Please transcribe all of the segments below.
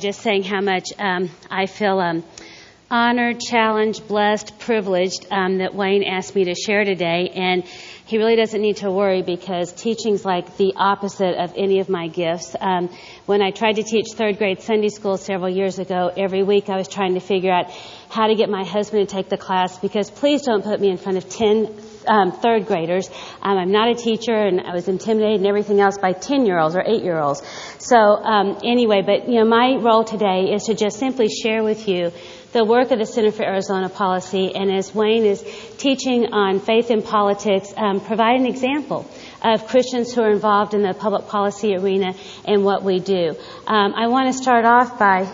just saying how much I feel honored, challenged, blessed, privileged that Wayne asked me to share today. And he really doesn't need to worry because teaching's like the opposite of any of my gifts. When I tried to teach third grade Sunday school several years ago, every week I was trying to figure out how to get my husband to take the class because please don't put me in front of 10 third graders. I'm not a teacher, and I was intimidated and everything else by 10-year-olds or 8-year-olds. So anyway, but my role today is to just simply share with you the work of the Center for Arizona Policy, and as Wayne is teaching on faith and politics, provide an example of Christians who are involved in the public policy arena and what we do. I want to start off by,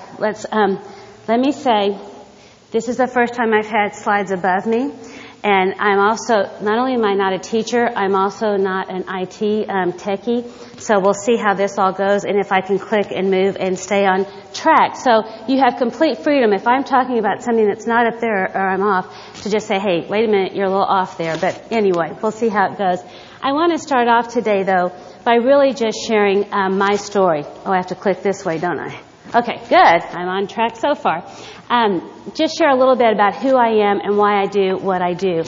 let me say, this is the first time I've had slides above me. And I'm also, not only am I not a teacher, I'm also not an IT techie. So we'll see how this all goes and if I can click and move and stay on track. So you have complete freedom. If I'm talking about something that's not up there or I'm off, to just say, hey, wait a minute, you're a little off there. But anyway, we'll see how it goes. I want to start off today, though, by really just sharing my story. Oh, I have to click this way, don't I? Okay, good. I'm on track so far. Just share a little bit about who I am and why I do what I do.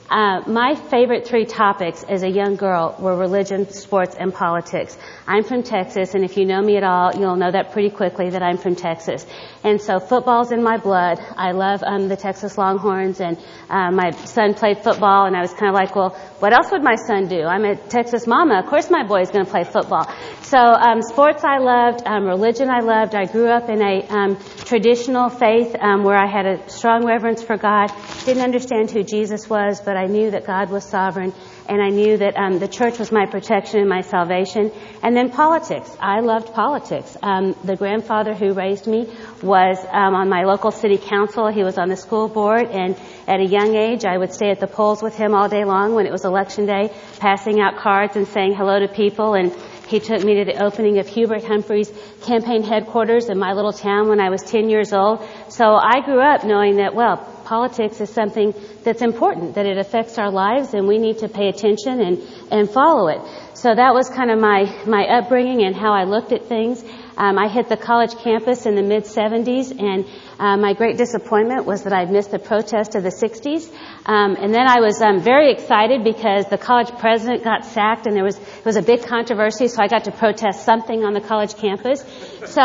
My favorite 3 topics as a young girl were religion, sports, and politics. I'm from Texas, and if you know me at all, you'll know that pretty quickly that I'm from Texas. And so football's in my blood. I love the Texas Longhorns, and my son played football, and I was kind of like, well, what else would my son do? I'm a Texas mama. Of course my boy's going to play football. So sports I loved, religion I loved. I grew up in a traditional faith where I had a strong reverence for God. Didn't understand who Jesus was, but I knew that God was sovereign, and I knew that the church was my protection and my salvation. And then politics. I loved politics. The grandfather who raised me was on my local city council. He was on the school board, and at a young age, I would stay at the polls with him all day long when it was election day, passing out cards and saying hello to people. And he took me to the opening of Hubert Humphrey's campaign headquarters in my little town when I was 10 years old. So I grew up knowing that, well, politics is something that's important, that it affects our lives, and we need to pay attention and follow it. So that was kind of my upbringing and how I looked at things. I hit the college campus in the mid-'70s, and my great disappointment was that I'd missed the protest of the 60s. And then I was very excited because the college president got sacked, and it was a big controversy, so I got to protest something on the college campus. So,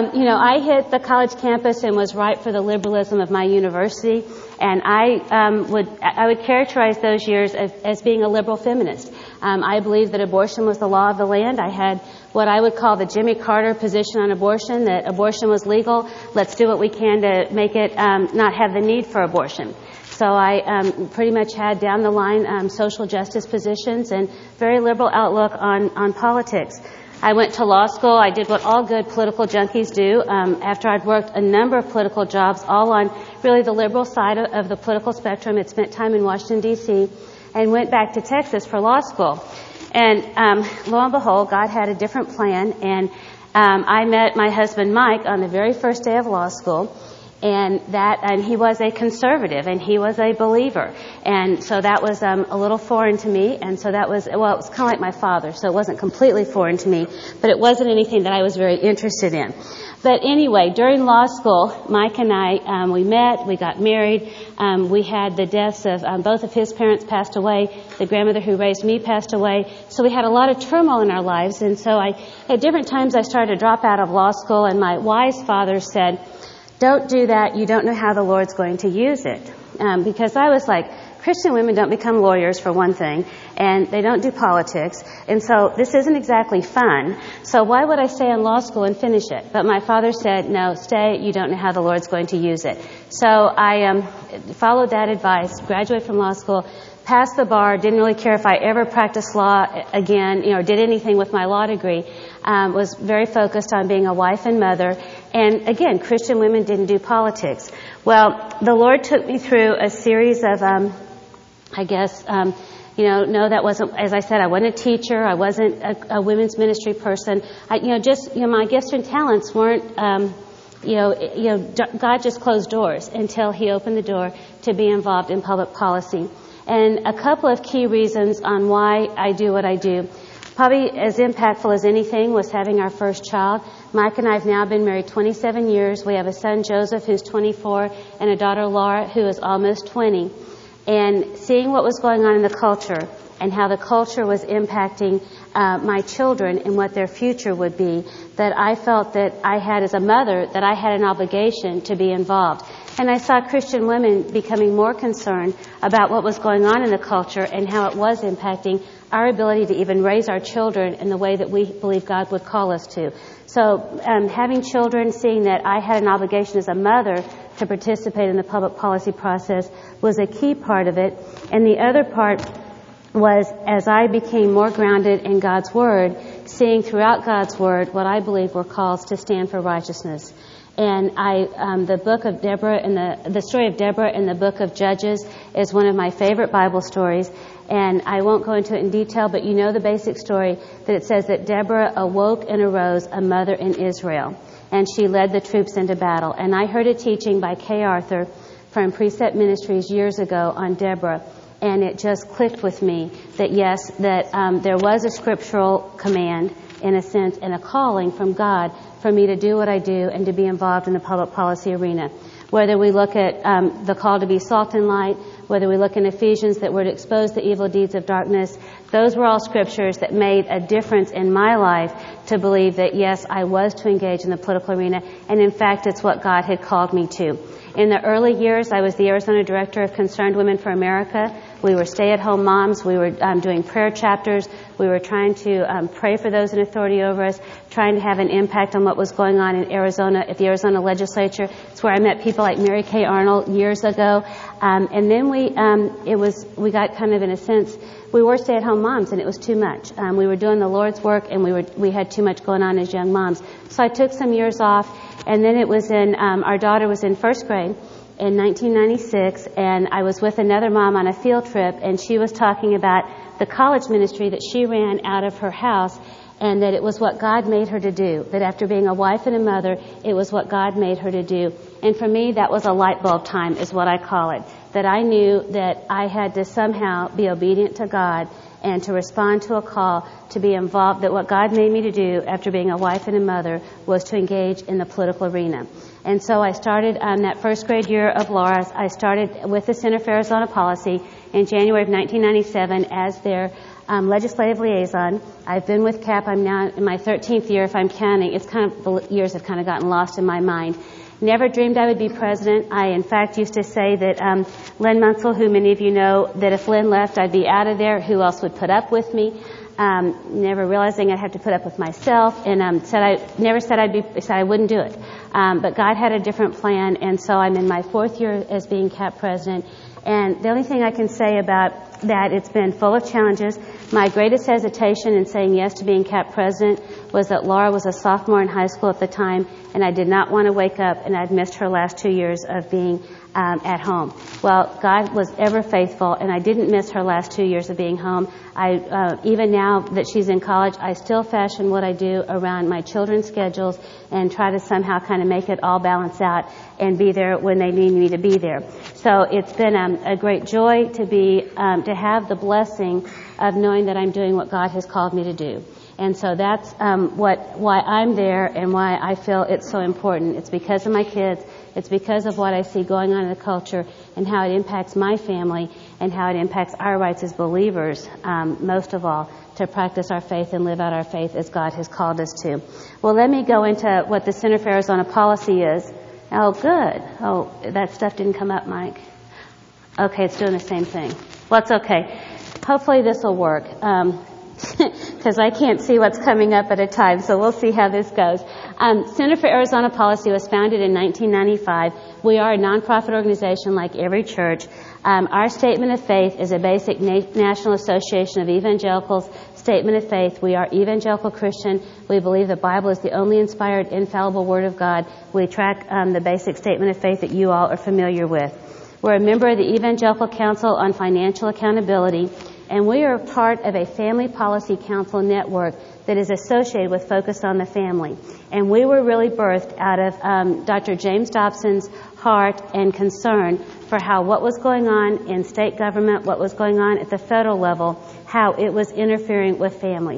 I hit the college campus and was ripe for the liberalism of my university, and I would characterize those years as being a liberal feminist. I believed that abortion was the law of the land. I had what I would call the Jimmy Carter position on abortion, that abortion was legal. Let's do what we can to make it not have the need for abortion. So I pretty much had down the line social justice positions and very liberal outlook on politics. I went to law school. I did what all good political junkies do. After I'd worked a number of political jobs, all on really the liberal side of the political spectrum, had spent time in Washington, D.C., and went back to Texas for law school. And lo and behold, God had a different plan, and I met my husband Mike on the very first day of law school, and he was a conservative, and he was a believer, and so that was a little foreign to me, and so that was, well, it was kind of like my father, so it wasn't completely foreign to me, but it wasn't anything that I was very interested in. But anyway, during law school, Mike and I, we met, we got married, we had the deaths of, both of his parents passed away, the grandmother who raised me passed away, so we had a lot of turmoil in our lives, and so at different times I started to drop out of law school, and my wise father said, don't do that, you don't know how the Lord's going to use it. Because I was like, Christian women don't become lawyers, for one thing, and they don't do politics, and so this isn't exactly fun, so why would I stay in law school and finish it? But my father said, no, stay, you don't know how the Lord's going to use it. So I followed that advice, graduated from law school, passed the bar, didn't really care if I ever practiced law again, did anything with my law degree, was very focused on being a wife and mother, and again, Christian women didn't do politics. Well, the Lord took me through a series of, no, that wasn't, as I said, I wasn't a teacher, I wasn't a women's ministry person. My gifts and talents weren't, God just closed doors until He opened the door to be involved in public policy. And a couple of key reasons on why I do what I do. Probably as impactful as anything was having our first child. Mike and I have now been married 27 years. We have a son, Joseph, who's 24, and a daughter, Laura, who is almost 20. And seeing what was going on in the culture and how the culture was impacting my children and what their future would be, that I felt that I had, as a mother, that I had an obligation to be involved. And I saw Christian women becoming more concerned about what was going on in the culture and how it was impacting our ability to even raise our children in the way that we believe God would call us to. So having children, seeing that I had an obligation as a mother to participate in the public policy process was a key part of it. And the other part was, as I became more grounded in God's Word, seeing throughout God's Word what I believe were calls to stand for righteousness. And the book of Deborah and the story of Deborah in the book of Judges is one of my favorite Bible stories. And I won't go into it in detail, but you know the basic story, that it says that Deborah awoke and arose a mother in Israel, and she led the troops into battle. And I heard a teaching by Kay Arthur from Precept Ministries years ago on Deborah, and it just clicked with me that yes, that there was a scriptural command, in a sense, and a calling from God for me to do what I do and to be involved in the public policy arena. Whether we look at the call to be salt and light, whether we look in Ephesians that we're to expose the evil deeds of darkness, those were all scriptures that made a difference in my life to believe that, yes, I was to engage in the political arena, and in fact, it's what God had called me to. In the early years, I was the Arizona Director of Concerned Women for America. We were stay-at-home moms. We were doing prayer chapters. We were trying to pray for those in authority over us, trying to have an impact on what was going on in Arizona, at the Arizona legislature. It's where I met people like Mary Kay Arnold years ago. And then we got kind of, in a sense, we were stay-at-home moms, and it was too much. We were doing the Lord's work, and we had too much going on as young moms. So I took some years off, and then it was our daughter was in first grade in 1996, and I was with another mom on a field trip, and she was talking about the college ministry that she ran out of her house, and that it was what God made her to do, that after being a wife and a mother, it was what God made her to do. And for me, that was a light bulb time, is what I call it, that I knew that I had to somehow be obedient to God and to respond to a call to be involved, that what God made me to do after being a wife and a mother was to engage in the political arena. And so I started that first grade year of Laura's. I started with the Center for Arizona Policy in January of 1997 as their legislative liaison. I've been with CAP. I'm now in my 13th year, if I'm counting. It's kind of, the years have kind of gotten lost in my mind. Never dreamed I would be president. I, in fact, used to say that Len Munsell, who many of you know, that if Len left, I'd be out of there. Who else would put up with me? Never realizing I'd have to put up with myself, and said I wouldn't do it. But God had a different plan, and so I'm in my 4th year as being CAP president. And the only thing I can say about that, it's been full of challenges. My greatest hesitation in saying yes to being CAP president was that Laura was a sophomore in high school at the time, and I did not want to wake up and I'd missed her last 2 years of being at home. Well, God was ever faithful, and I didn't miss her last 2 years of being home. Even now that she's in college, I still fashion what I do around my children's schedules and try to somehow kind of make it all balance out and be there when they need me to be there. So it's been a great joy to have the blessing of knowing that I'm doing what God has called me to do. And so that's why I'm there and why I feel it's so important. It's because of my kids. It's because of what I see going on in the culture and how it impacts my family and how it impacts our rights as believers, most of all, to practice our faith and live out our faith as God has called us to. Well, let me go into what the Center for Arizona Policy is. Oh, good. Oh, that stuff didn't come up, Mike. Okay, it's doing the same thing. Well, it's okay. Hopefully this will work. Because I can't see what's coming up at a time, so we'll see how this goes. Center for Arizona Policy was founded in 1995. We are a nonprofit organization like every church. Our statement of faith is a basic National Association of Evangelicals statement of faith. We are evangelical Christian. We believe the Bible is the only inspired, infallible Word of God. We track the basic statement of faith that you all are familiar with. We're a member of the Evangelical Council on Financial Accountability, and we are part of a Family Policy Council network that is associated with Focus on the Family. And we were really birthed out of Dr. James Dobson's heart and concern for how what was going on in state government, what was going on at the federal level, how it was interfering with families.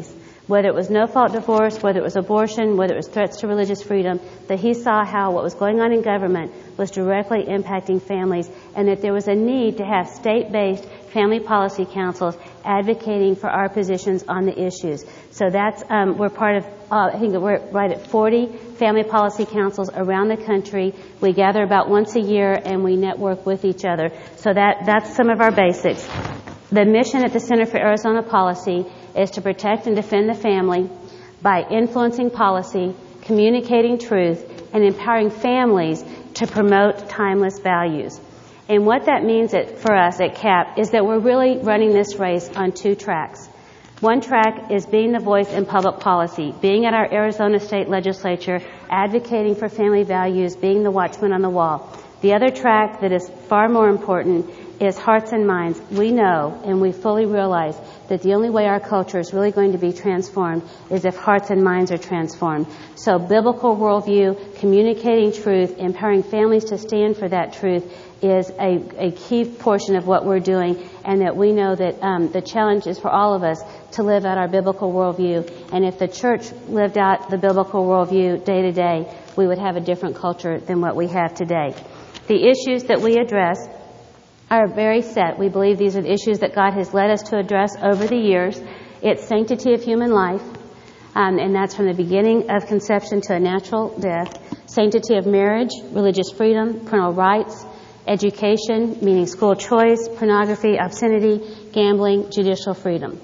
Whether it was no-fault divorce, whether it was abortion, whether it was threats to religious freedom, that he saw how what was going on in government was directly impacting families, and that there was a need to have state-based family policy councils advocating for our positions on the issues. So that's, we're part of, I think we're right at 40 family policy councils around the country. We gather about once a year and we network with each other. So that's some of our basics. The mission at the Center for Arizona Policy is to protect and defend the family by influencing policy, communicating truth, and empowering families to promote timeless values. And what that means for us at CAP is that we're really running this race on two tracks. One track is being the voice in public policy, being at our Arizona State Legislature, advocating for family values, being the watchman on the wall. The other track that is far more important is hearts and minds. We know and we fully realize that the only way our culture is really going to be transformed is if hearts and minds are transformed. So biblical worldview, communicating truth, empowering families to stand for that truth is a key portion of what we're doing, and that we know that the challenge is for all of us to live out our biblical worldview. And if the church lived out the biblical worldview day to day, we would have a different culture than what we have today. The issues that we address are very set. We believe these are the issues that God has led us to address over the years. It's sanctity of human life, and that's from the beginning of conception to a natural death. Sanctity of marriage, religious freedom, parental rights, education, meaning school choice, pornography, obscenity, gambling, judicial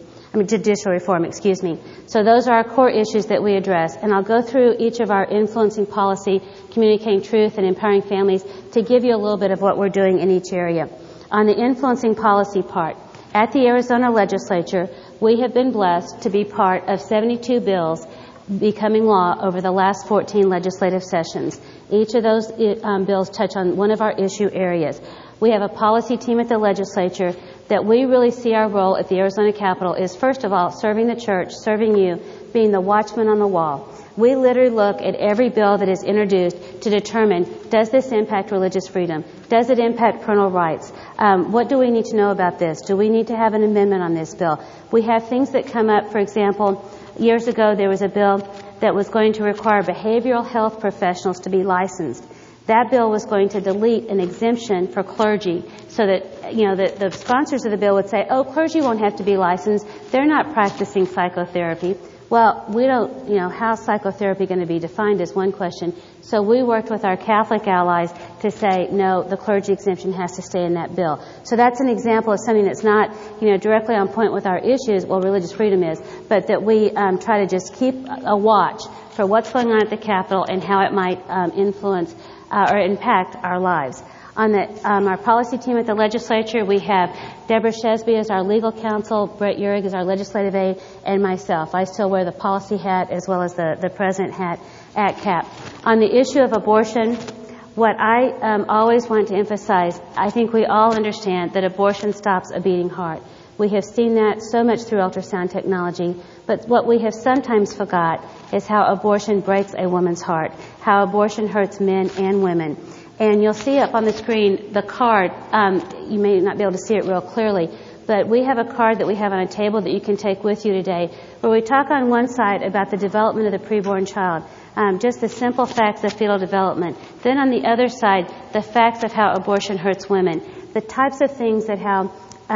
reform. So those are our core issues that we address. And I'll go through each of our influencing policy, communicating truth, and empowering families to give you a little bit of what we're doing in each area. On the influencing policy part, at the Arizona Legislature, we have been blessed to be part of 72 bills becoming law over the last 14 legislative sessions. Each of those bills touch on one of our issue areas. We have a policy team at the legislature that we really see our role at the Arizona Capitol is, first of all, serving the church, serving you, being the watchman on the wall. We literally look at every bill that is introduced to determine, does this impact religious freedom? Does it impact parental rights? What do we need to know about this? Do we need to have an amendment on this bill? We have things that come up. For example, years ago there was a bill that was going to require behavioral health professionals to be licensed. That bill was going to delete an exemption for clergy so that, the sponsors of the bill would say, oh, clergy won't have to be licensed. They're not practicing psychotherapy. Well, we don't, how's psychotherapy going to be defined is one question. So we worked with our Catholic allies to say, no, the clergy exemption has to stay in that bill. So that's an example of something that's not, directly on point with our issues, well, religious freedom is, but that we try to just keep a watch for what's going on at the Capitol and how it might influence or impact our lives. On our policy team at the legislature, we have Deborah Shesby as our legal counsel, Brett Urig as our legislative aide, and myself. I still wear the policy hat as well as the president hat at CAP. On the issue of abortion, what I always want to emphasize, I think we all understand that abortion stops a beating heart. We have seen that so much through ultrasound technology, but what we have sometimes forgot is how abortion breaks a woman's heart, how abortion hurts men and women. And you'll see up on the screen the card. You may not be able to see it real clearly, but we have a card that we have on a table that you can take with you today, where we talk on one side about the development of the preborn child, just the simple facts of fetal development. Then on the other side, the facts of how abortion hurts women, the types of things that how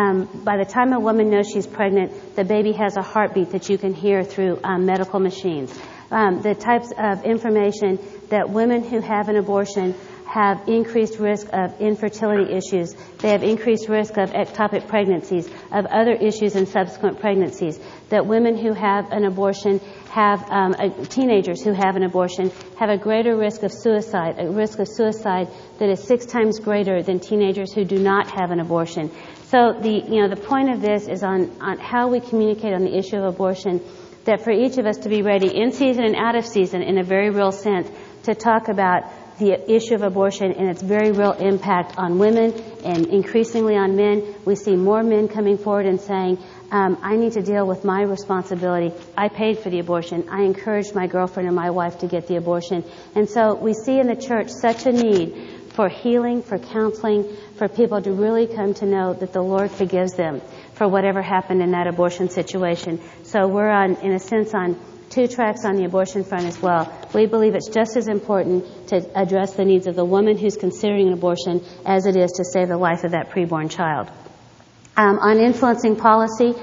by the time a woman knows she's pregnant, the baby has a heartbeat that you can hear through medical machines. The types of information that women who have an abortion have increased risk of infertility issues. They have increased risk of ectopic pregnancies, of other issues in subsequent pregnancies. That women who have an abortion have, teenagers who have an abortion have a greater risk of suicide, a risk of suicide that is 6 times greater than teenagers who do not have an abortion. So the point of this is on how we communicate on the issue of abortion, that for each of us to be ready in season and out of season in a very real sense to talk about the issue of abortion and its very real impact on women and increasingly on men. We see more men coming forward and saying, I need to deal with my responsibility. I paid for the abortion. I encouraged my girlfriend or my wife to get the abortion. And so we see in the church such a need for healing, for counseling, for people to really come to know that the Lord forgives them for whatever happened in that abortion situation. So we're on, in a sense, on two tracks on the abortion front as well. We believe it's just as important to address the needs of the woman who's considering an abortion as it is to save the life of that preborn child. On influencing policy,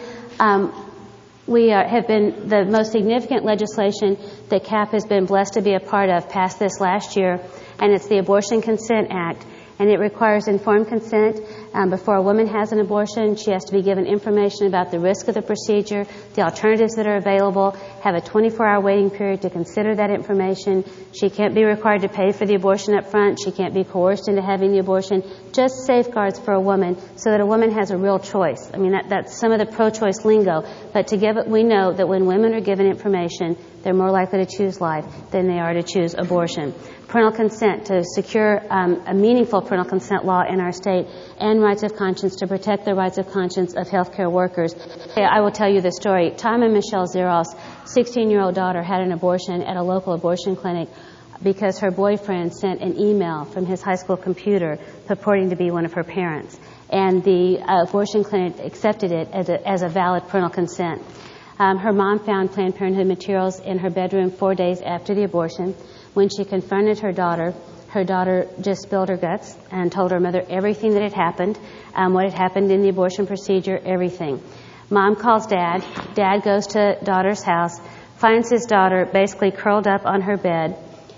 we have been the most significant legislation that CAP has been blessed to be a part of passed this last year, and it's the Abortion Consent Act. And it requires informed consent. Before a woman has an abortion, she has to be given information about the risk of the procedure, the alternatives that are available, have a 24-hour waiting period to consider that information. She can't be required to pay for the abortion up front. She can't be coerced into having the abortion. Just safeguards for a woman so that a woman has a real choice. I mean, that's some of the pro-choice lingo. But to give it, we know that when women are given information, they're more likely to choose life than they are to choose abortion. Parental consent, to secure a meaningful parental consent law in our state, and rights of conscience, to protect the rights of conscience of healthcare workers. I will tell you the story. Tom and Michelle Zeroff's 16-year-old daughter had an abortion at a local abortion clinic because her boyfriend sent an email from his high school computer purporting to be one of her parents. And the abortion clinic accepted it as a valid parental consent. Her mom found Planned Parenthood materials in her bedroom 4 days after the abortion. When she confronted her daughter just spilled her guts and told her mother everything that had happened, what had happened in the abortion procedure, everything. Mom calls Dad. Dad goes to daughter's house, finds his daughter basically curled up on her bed,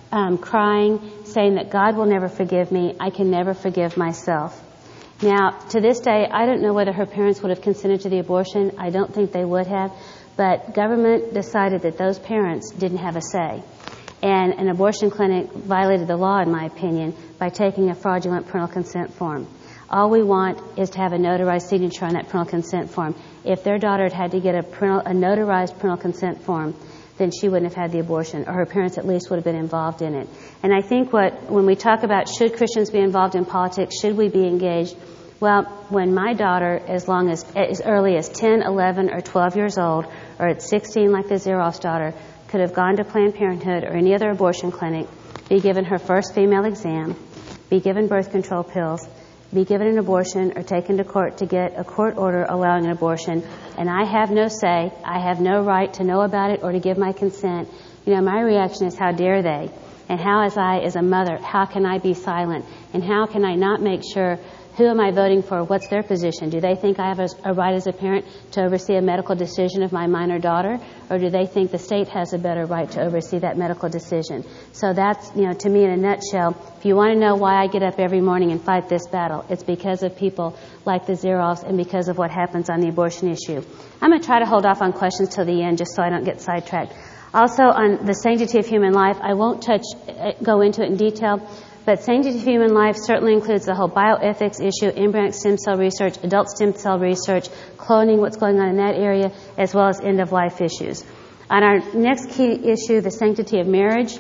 crying, saying that God will never forgive me. I can never forgive myself. Now, to this day, I don't know whether her parents would have consented to the abortion. I don't think they would have. But government decided that those parents didn't have a say. And an abortion clinic violated the law, in my opinion, by taking a fraudulent parental consent form. All we want is to have a notarized signature on that parental consent form. If their daughter had to get a notarized parental consent form, then she wouldn't have had the abortion, or her parents at least would have been involved in it. And I think when we talk about should Christians be involved in politics, should we be engaged, well, when my daughter, as early as 10, 11, or 12 years old, or at 16 like the Zeroff's daughter, could have gone to Planned Parenthood or any other abortion clinic, be given her first female exam, be given birth control pills, be given an abortion, or taken to court to get a court order allowing an abortion, and I have no say, I have no right to know about it or to give my consent, my reaction is, how dare they? And how, as a mother, how can I be silent? And how can I not make sure, who am I voting for? What's their position? Do they think I have a right as a parent to oversee a medical decision of my minor daughter? Or do they think the state has a better right to oversee that medical decision? So that's, to me in a nutshell, if you want to know why I get up every morning and fight this battle, it's because of people like the Zeroffs and because of what happens on the abortion issue. I'm going to try to hold off on questions till the end just so I don't get sidetracked. Also, on the sanctity of human life, I won't go into it in detail, but sanctity of human life certainly includes the whole bioethics issue, embryonic stem cell research, adult stem cell research, cloning, what's going on in that area, as well as end-of-life issues. On our next key issue, the sanctity of marriage.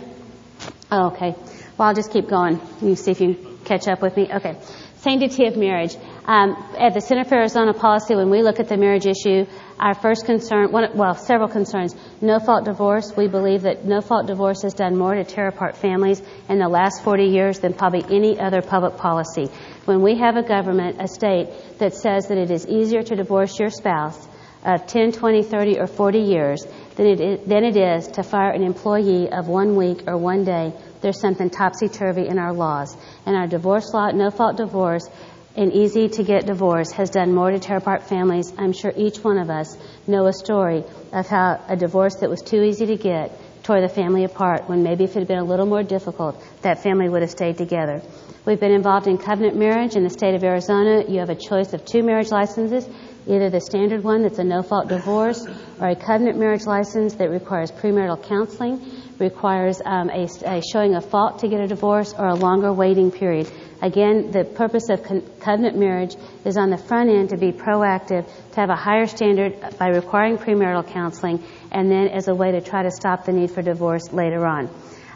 Oh, okay. Well, I'll just keep going. You see if you catch up with me. Okay. Sanctity of marriage. At the Center for Arizona Policy, when we look at the marriage issue, our first concern, several concerns. No-fault divorce. We believe that no-fault divorce has done more to tear apart families in the last 40 years than probably any other public policy. When we have a government, a state, that says that it is easier to divorce your spouse of 10, 20, 30, or 40 years than it is to fire an employee of 1 week or 1 day, there's something topsy-turvy in our laws. And our divorce law, no-fault divorce, and easy to get divorce has done more to tear apart families. I'm sure each one of us know a story of how a divorce that was too easy to get tore the family apart, when maybe if it had been a little more difficult, that family would have stayed together. We've been involved in covenant marriage in the state of Arizona. You have a choice of 2 marriage licenses, either the standard one that's a no-fault divorce, or a covenant marriage license that requires premarital counseling, requires a showing of fault to get a divorce, or a longer waiting period. Again, the purpose of covenant marriage is on the front end to be proactive, to have a higher standard by requiring premarital counseling, and then as a way to try to stop the need for divorce later on.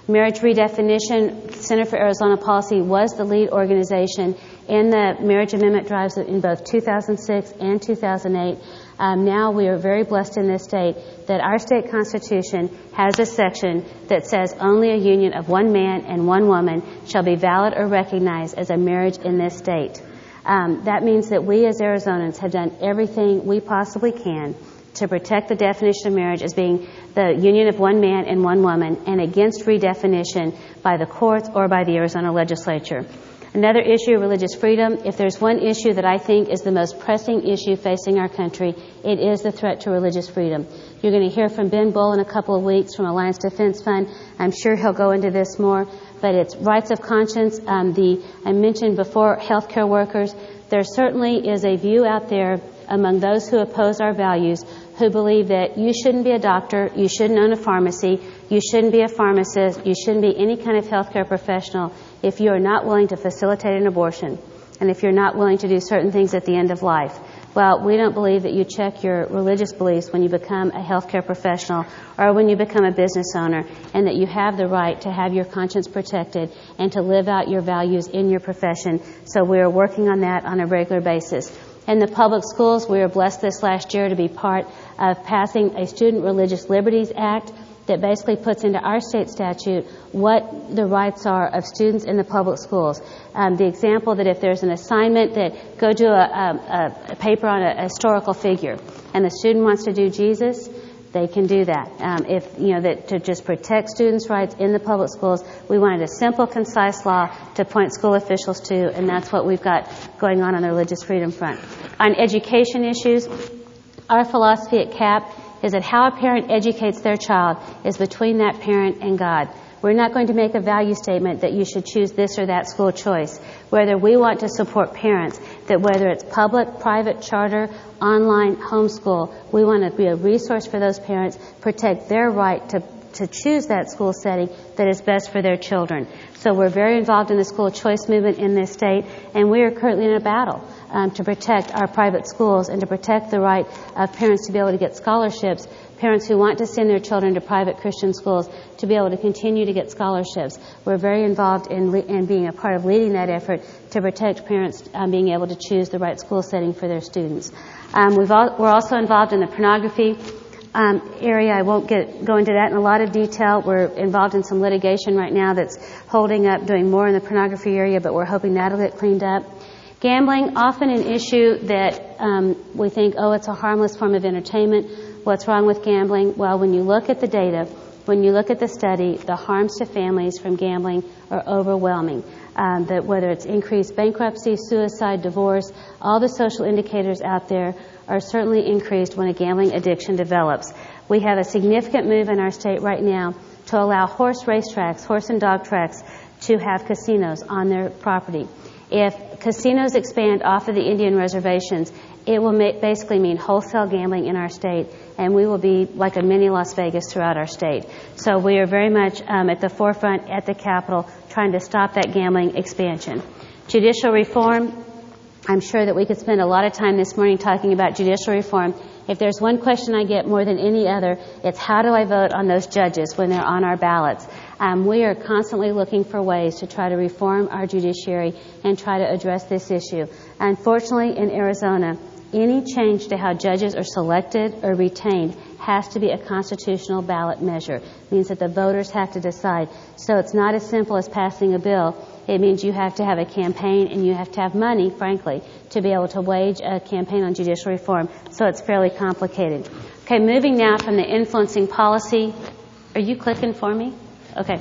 Marriage Redefinition, Center for Arizona Policy, was the lead organization in the marriage amendment drives in both 2006 and 2008. Now we are very blessed in this state that our state constitution has a section that says only a union of one man and one woman shall be valid or recognized as a marriage in this state. That means that we as Arizonans have done everything we possibly can to protect the definition of marriage as being the union of one man and one woman, and against redefinition by the courts or by the Arizona legislature. Another issue, religious freedom. If there's one issue that I think is the most pressing issue facing our country, it is the threat to religious freedom. You're going to hear from Ben Bull in a couple of weeks from Alliance Defense Fund. I'm sure he'll go into this more, but it's rights of conscience. I mentioned before healthcare workers. There certainly is a view out there among those who oppose our values who believe that you shouldn't be a doctor, you shouldn't own a pharmacy, you shouldn't be a pharmacist, you shouldn't be any kind of healthcare professional if you are not willing to facilitate an abortion and if you're not willing to do certain things at the end of life. Well, we don't believe that you check your religious beliefs when you become a healthcare professional or when you become a business owner, and that you have the right to have your conscience protected and to live out your values in your profession. So we are working on that on a regular basis. In the public schools, we were blessed this last year to be part of passing a Student Religious Liberties Act that basically puts into our state statute what the rights are of students in the public schools. The example that if there's an assignment that go do a paper on a historical figure and the student wants to do Jesus, they can do that. That to just protect students' rights in the public schools, we wanted a simple, concise law to point school officials to, and that's what we've got going on the religious freedom front. On education issues, our philosophy at CAP is that how a parent educates their child is between that parent and God. We're not going to make a value statement that you should choose this or that school choice. Whether we want to support parents, that whether it's public, private, charter, online, homeschool, we want to be a resource for those parents, protect their right to choose that school setting that is best for their children. So we're very involved in the school choice movement in this state, and we are currently in a battle to protect our private schools and to protect the right of parents to be able to get scholarships, parents who want to send their children to private Christian schools to be able to continue to get scholarships. We're very involved in being a part of leading that effort to protect parents being able to choose the right school setting for their students. We're also involved in the pornography area. I won't go into that in a lot of detail. We're involved in some litigation right now that's holding up, doing more in the pornography area, but we're hoping that'll get cleaned up. Gambling, often an issue that we think, it's a harmless form of entertainment. What's wrong with gambling? Well, when you look at the data, when you look at the study, the harms to families from gambling are overwhelming. That whether it's increased bankruptcy, suicide, divorce, all the social indicators out there are certainly increased when a gambling addiction develops. We have a significant move in our state right now to allow horse racetracks, horse and dog tracks, to have casinos on their property. If casinos expand off of the Indian reservations, it will basically mean wholesale gambling in our state, and we will be like a mini Las Vegas throughout our state. So we are very much at the forefront at the Capitol trying to stop that gambling expansion. Judicial reform, I'm sure that we could spend a lot of time this morning talking about judicial reform. If there's one question I get more than any other, it's how do I vote on those judges when they're on our ballots? We are constantly looking for ways to try to reform our judiciary and try to address this issue. Unfortunately, in Arizona, any change to how judges are selected or retained has to be a constitutional ballot measure. It means that the voters have to decide. So it's not as simple as passing a bill. It means you have to have a campaign and you have to have money, frankly, to be able to wage a campaign on judicial reform. So it's fairly complicated. Okay, moving now from the influencing policy. Are you clicking for me? Okay.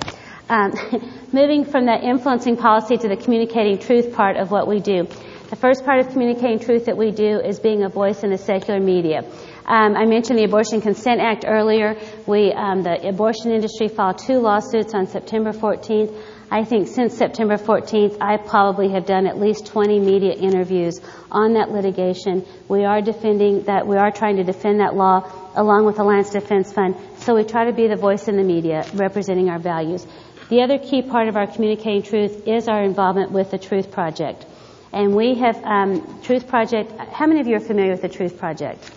Moving from the influencing policy to the communicating truth part of what we do. The first part of communicating truth that we do is being a voice in the secular media. I mentioned the Abortion Consent Act earlier. The abortion industry filed 2 lawsuits on September 14th. I think since September 14th, I probably have done at least 20 media interviews on that litigation. We are trying to defend that law along with Alliance Defense Fund. So we try to be the voice in the media representing our values. The other key part of our communicating truth is our involvement with the Truth Project. And we have Truth Project. How many of you are familiar with the Truth Project?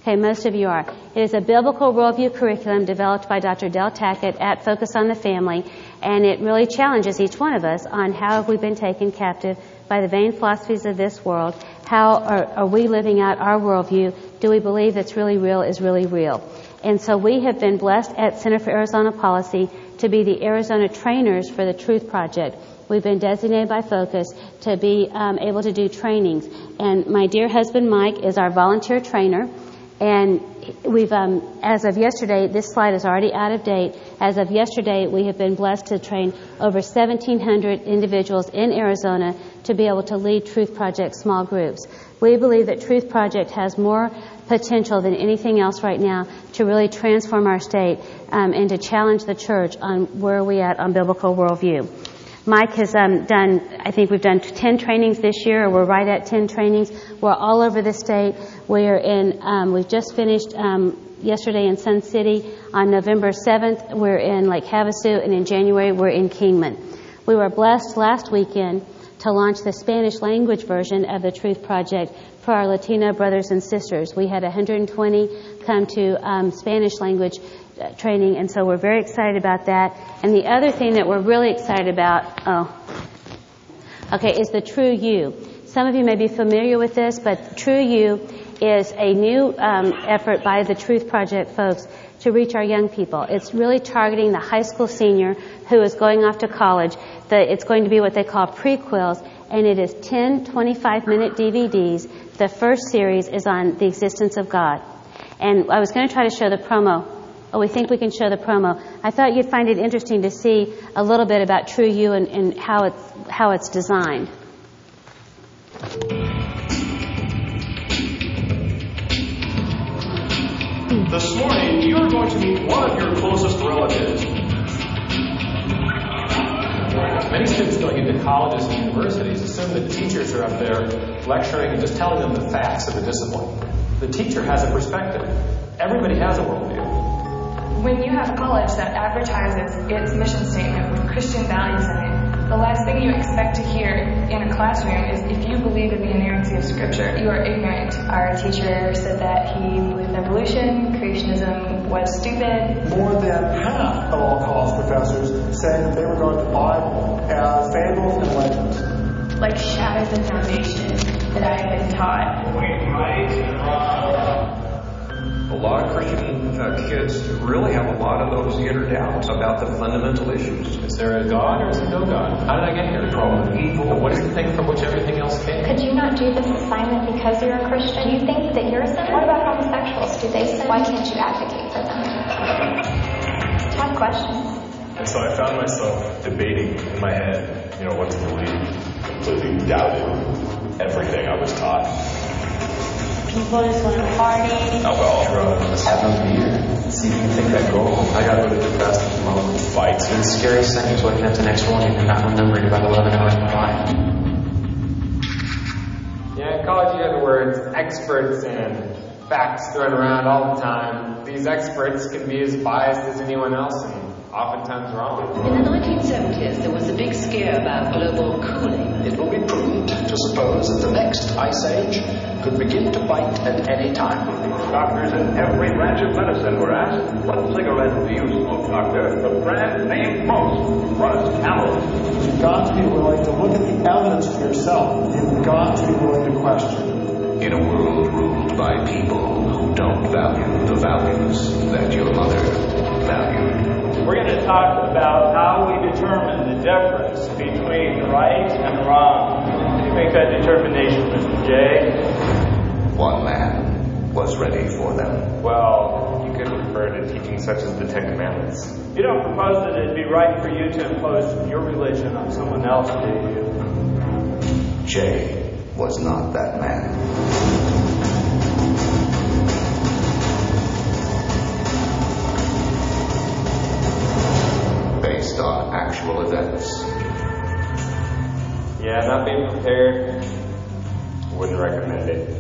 Okay, most of you are. It is a biblical worldview curriculum developed by Dr. Del Tackett at Focus on the Family, and it really challenges each one of us on how have we been taken captive by the vain philosophies of this world. How are we living out our worldview? Do we believe that's really real is really real? And so we have been blessed at Center for Arizona Policy to be the Arizona trainers for the Truth Project. We've been designated by Focus to be able to do trainings. And my dear husband, Mike, is our volunteer trainer. And we've, as of yesterday, this slide is already out of date. As of yesterday, we have been blessed to train over 1,700 individuals in Arizona to be able to lead Truth Project small groups. We believe that Truth Project has more potential than anything else right now to really transform our state and to challenge the church on where are we at on biblical worldview. Mike has done, I think we've done 10 trainings this year, or we're right at 10 trainings. We're all over the state. We're in, we've just finished yesterday in Sun City. On November 7th, we're in Lake Havasu, and in January, we're in Kingman. We were blessed last weekend to launch the Spanish language version of the Truth Project for our Latino brothers and sisters. We had 120 come to Spanish language training, and so we're very excited about that. And the other thing that we're really excited about, is the True You. Some of you may be familiar with this, but True You is a new effort by the Truth Project folks to reach our young people. It's really targeting the high school senior who is going off to college. It's going to be what they call prequels, and it is 10 25-minute DVDs. The first series is on the existence of God. And I was going to try to show the promo. Oh, we think we can show the promo. I thought you'd find it interesting to see a little bit about True You and how it's designed. This morning, you are going to meet one of your closest relatives. Many students going into colleges and universities assume that teachers are up there lecturing and just telling them the facts of the discipline. The teacher has a perspective. Everybody has a worldview. When you have a college that advertises its mission statement with Christian values in it, the last thing you expect to hear in a classroom is if you believe in the inerrancy of Scripture, you are ignorant. Our teacher said that he believed in evolution, creationism was stupid. More than half of all college professors say that they regard the Bible as fables and legends. Like shatter the foundation that I have been taught. A lot of Christian kids really have a lot of those inner doubts about the fundamental issues. Is there a God or is there no God? How did I get here? From evil. What is the thing from which everything else came? Could you not do this assignment because you're a Christian? Do you think that you're a sinner? What about homosexuals? Do they sin? Why can't you advocate for them? Tough questions. And so I found myself debating in my head, what to believe. Completely doubted everything I was taught. People just want to party. Alcohol, drugs, have no beer. See if you can take that goal. I got really depressed at the moment. Fights. The scariest thing is waking up the next morning and not remembering about 11 hours of my life. Yeah, in college you hear the words experts and facts thrown around all the time. These experts can be as biased as anyone else and oftentimes wrong. In the 1970s, there was a big scare about global cooling. It will be prudent to suppose that the next ice age could begin to bite at any time. Doctors in every branch of medicine were asked, what cigarette do you smoke, doctor? The brand named most was Camel. You've got to be willing to look at the evidence for yourself. You've got to be willing to question. In a world ruled by people who don't value the values that your mother valued. We're going to talk about how we determine the difference between right and wrong. Can you make that determination, Mr. J? One man was ready for them. Well, you could refer to teaching such as the Ten Commandments. You don't propose that it'd be right for you to impose your religion on someone else, do you? Jay was not that man. Based on actual events. Yeah, not being prepared, wouldn't recommend it.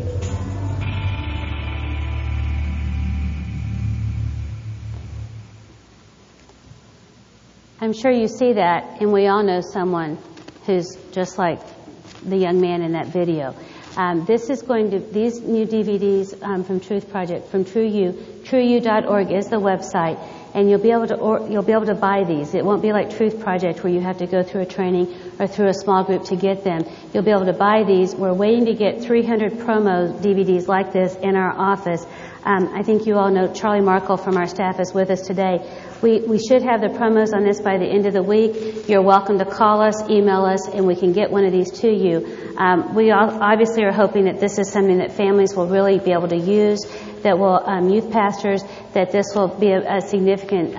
I'm sure you see that, and we all know someone who's just like the young man in that video. These new DVDs from Truth Project, from TrueU.org is the website, and you'll be able to buy these. It won't be like Truth Project where you have to go through a training or through a small group to get them. You'll be able to buy these. We're waiting to get 300 promo DVDs like this in our office. I think you all know Charlie Markle from our staff is with us today. We should have the promos on this by the end of the week. You're welcome to call us, email us, and we can get one of these to you. We obviously are hoping that this is something that families will really be able to use, that will youth pastors, that this will be have a significant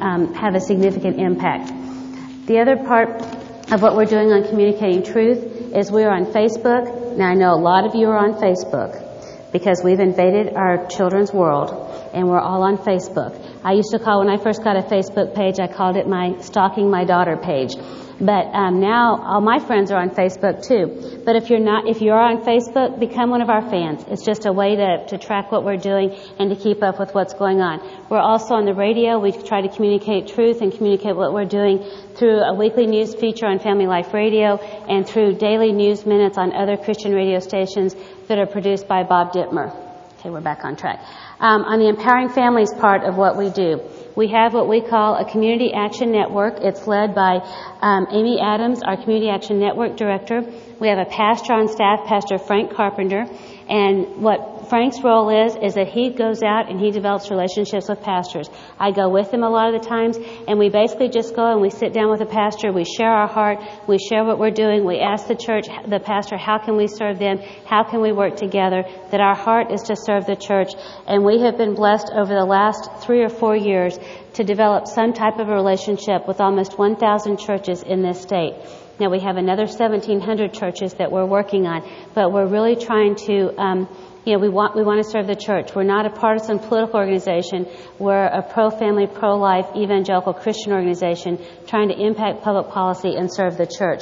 impact. The other part of what we're doing on Communicating Truth is we're on Facebook. Now I know a lot of you are on Facebook, because we've invaded our children's world, and we're all on Facebook. I used to when I first got a Facebook page, I called it my Stalking My Daughter page. But now all my friends are on Facebook too. But if you're on Facebook, become one of our fans. It's just a way to track what we're doing and to keep up with what's going on. We're also on the radio. We try to communicate truth and communicate what we're doing through a weekly news feature on Family Life Radio and through daily news minutes on other Christian radio stations that are produced by Bob Dittmer. Okay, we're back on track. On the Empowering Families part of what we do, we have what we call a Community Action Network. It's led by Amy Adams, our Community Action Network Director. We have a pastor on staff, Pastor Frank Carpenter. And what Frank's role is that he goes out and he develops relationships with pastors. I go with him a lot of the times, and we basically just go and we sit down with the pastor. We share our heart. We share what we're doing. We ask the pastor, how can we serve them? How can we work together? That our heart is to serve the church. And we have been blessed over the last 3 or 4 years to develop some type of a relationship with almost 1,000 churches in this state. Now, we have another 1,700 churches that we're working on, but we're really trying to, we want to serve the church. We're not a partisan political organization. We're a pro-family, pro-life, evangelical Christian organization trying to impact public policy and serve the church.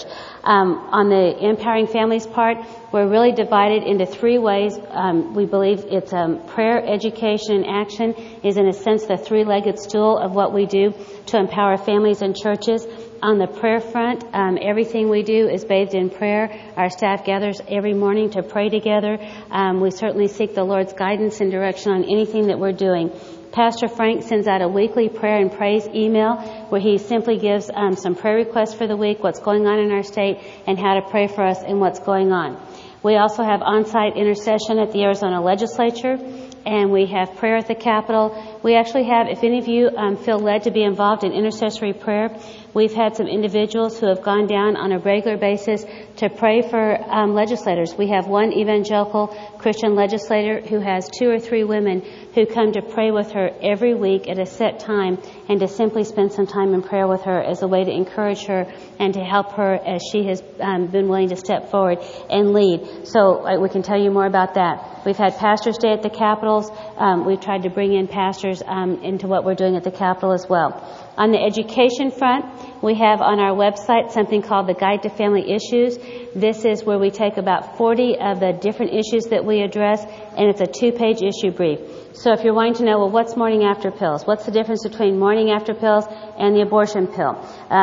On the Empowering Families part, we're really divided into 3 ways. We believe it's prayer, education, and action is, in a sense, the 3-legged stool of what we do to empower families and churches. On the prayer front, everything we do is bathed in prayer. Our staff gathers every morning to pray together. We certainly seek the Lord's guidance and direction on anything that we're doing. Pastor Frank sends out a weekly prayer and praise email where he simply gives some prayer requests for the week, what's going on in our state, and how to pray for us and what's going on. We also have on-site intercession at the Arizona Legislature, and we have prayer at the Capitol. We actually have, if any of you feel led to be involved in intercessory prayer, we've had some individuals who have gone down on a regular basis to pray for legislators. We have one evangelical Christian legislator who has 2 or 3 women who come to pray with her every week at a set time and to simply spend some time in prayer with her as a way to encourage her and to help her as she has been willing to step forward and lead. So we can tell you more about that. We've had Pastors' Day at the Capitals. We've tried to bring in pastors into what we're doing at the Capitol as well. On the education front, we have on our website something called the Guide to Family Issues. This is where we take about 40 of the different issues that we address, and it's a 2-page issue brief. So if you're wanting to know, well, what's morning after pills? What's the difference between morning after pills and the abortion pill?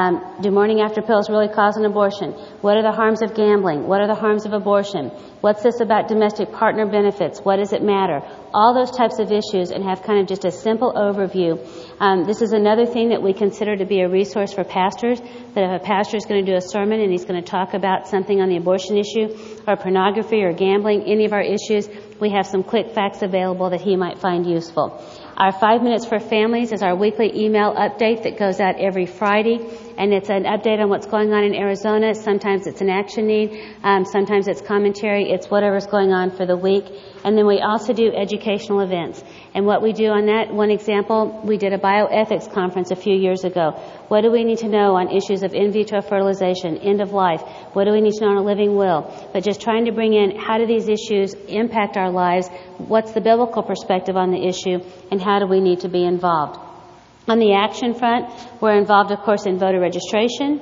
Do morning after pills really cause an abortion? What are the harms of gambling? What are the harms of abortion? What's this about domestic partner benefits? What does it matter? All those types of issues, and have kind of just a simple overview. This is another thing that we consider to be a resource for pastors, that if a pastor is going to do a sermon and he's going to talk about something on the abortion issue or pornography or gambling, any of our issues, we have some quick facts available that he might find useful. Our 5 Minutes for Families is our weekly email update that goes out every Friday, and it's an update on what's going on in Arizona. Sometimes it's an action need, sometimes it's commentary, it's whatever's going on for the week. And then we also do educational events. And what we do on that, one example, we did a bioethics conference a few years ago. What do we need to know on issues of in vitro fertilization, end of life? What do we need to know on a living will? But just trying to bring in how do these issues impact our lives, what's the biblical perspective on the issue, and how do we need to be involved. On the action front, we're involved, of course, in voter registration,